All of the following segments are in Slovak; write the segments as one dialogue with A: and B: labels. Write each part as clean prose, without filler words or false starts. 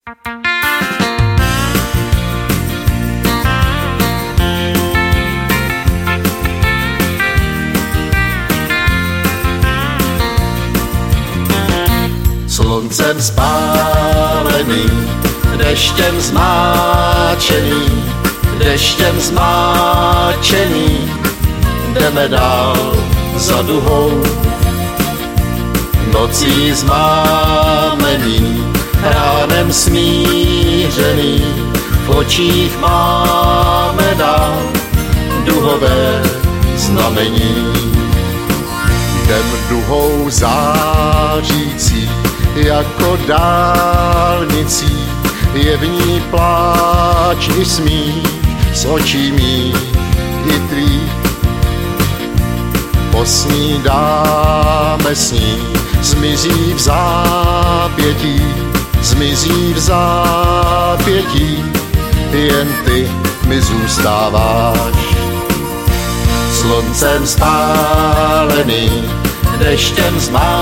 A: Sluncem spálený, deštěm zmáčený, jdeme dál za duhou. Nocí zmámený, ránem smířený, v očích máme dál duhové znamení.
B: Jdem duhou zářící, jako dálnicí, je v ní pláč i smích, z očí mých i tvých. Posnídáme s ní, zmizí v zápětí, jen ty mi zůstáváš.
A: Sluncem spálený, deštěm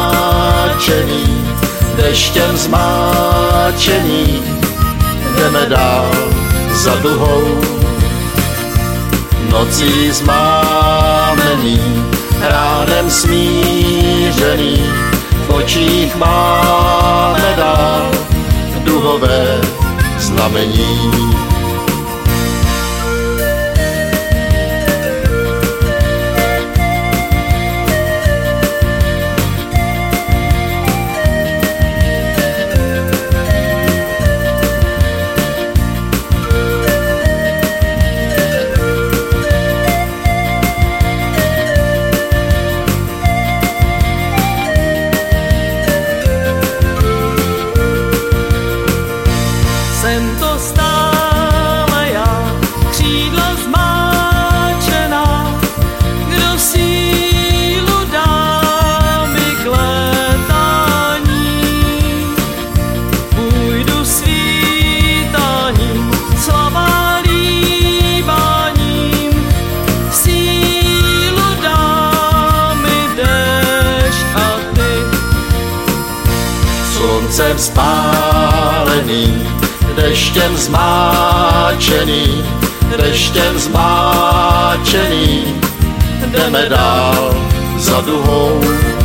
A: zmáčený, jdeme dál za duhou. Nocí zmámený, ránem smířený, v očích máme dál duhové znamení.
C: Jsem to stále já, křídla zmáčená, kdo sílu dá mi k létání. Půjdu svítáním, slava líbáním, sílu dá mi déšť a ty.
A: Sluncem spálený, deštěm zmáčený, jdeme dál za duhou.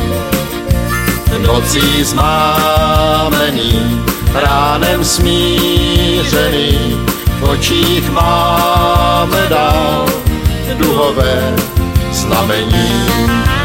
A: Nocí zmámený, ránem smířený, v očích máme dál duhové znamení.